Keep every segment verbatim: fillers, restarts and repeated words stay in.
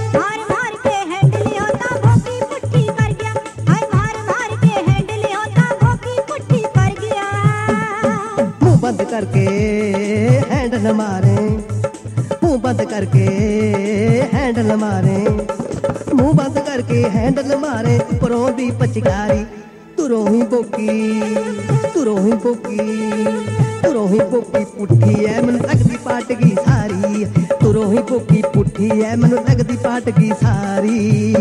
मार मार के हैंडल होता भोकी पुट्ठी कर गया, हाय मार मार के हैंडल होता भोकी पुट्ठी कर गया। मुंह बंद करके हैंडल मारे, मुंह बंद करके हैंडल मारे, मुंह बंद करके हैंडल मारे, परों दी पचकारी तुरों ही बोकी, तुरों ही बोकी, तुरों ही बोकी पुट्ठी है मैनू लगदी पाट गई सारी, तुरों ही बोकी पुट्ठी है मैनू लगदी पाट गई सारी।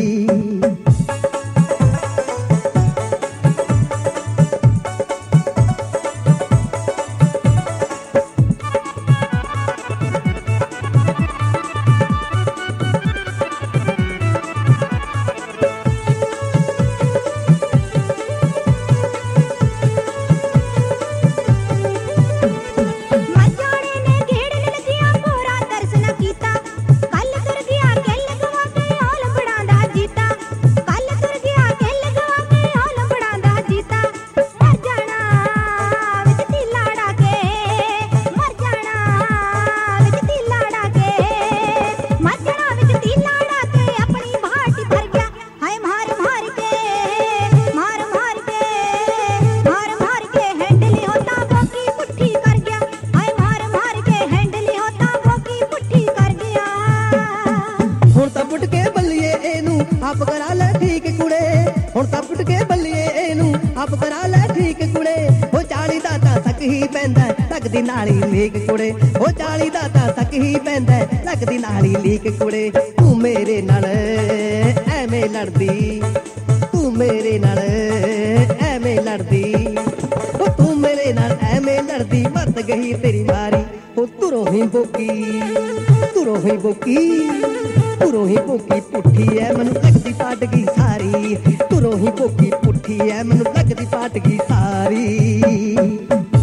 आप करा ले ठीक कुड़े, हुण तां पुट के बल्लिए एनू आप करा ले ठीक कुड़े, हो चाली दा तां तक ही पैंदा लगदी नाली लीक कुड़े, हो चाली दा तां तक ही पैंदा लगदी नाली लीक कुड़े। तू मेरे नाल ऐवें लड़दी, तू मेरे नाल ऐवें लड़दी, हो तू मेरे नाल ऐवें लड़दी, मत गई तेरी मारी, हो तुरों ही बोकी, तुरों ही बोकी, तुरों ही बोकी पुट्ठी है मैनू लगदी पाट गई सारी, तुरों ही बोकी पुट्ठी है मैनू लगदी पाट गई सारी।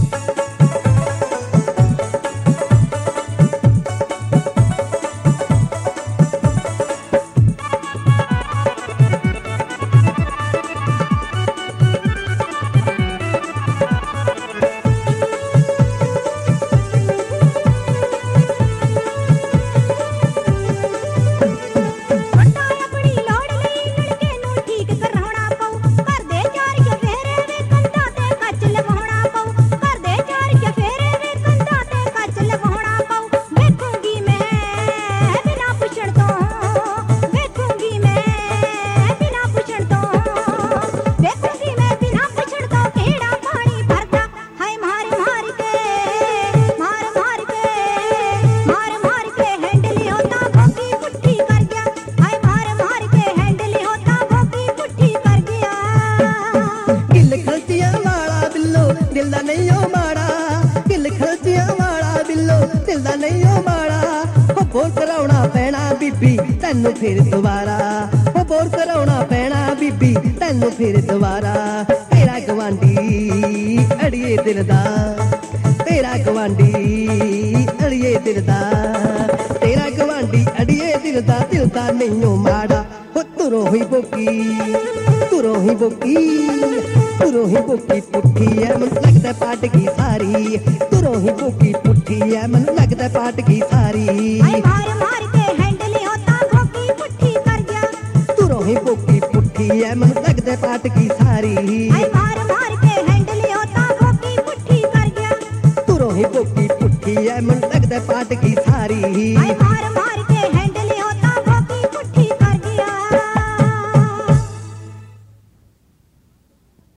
दिल दा नहीं ओ माड़ा, दिल खलचियां वाला बिल्लो दिल दा नहीं ओ माड़ा, हो बोर कराउणा पैना बीबी तैनू फिर दोबारा, हो बोर कराउणा पैना बीबी तैनू फिर दोबारा। तेरा गवांडी अड़िए दिल दा, तेरा गवांडी अड़िए दिल दा, तेरा गवांडी अड़िए दिल दा, दिल दा नहीं ओ माड़ा, हो तुरों ही बोकी, तुरों ही बोकी, तुरों ही बोकी पुट्ठी है मैनू लगदा पाट गई सारी, तुरों ही बोकी पुट्ठी है मैनू लगदा पाट गई सारी। मार मार के हैंडल होता भोकी पुट्ठी कर गया, तुरों ही बोकी पुट्ठी है मैनू लगदा पाट गई सारी। मार मार के हैंडल होता भोकी पुट्ठी कर गया, तुरों ही बोकी पुट्ठी है मैनू लगदा पाट गई सारी।